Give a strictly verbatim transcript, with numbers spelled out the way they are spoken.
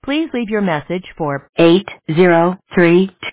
Please leave your message for eight zero three two.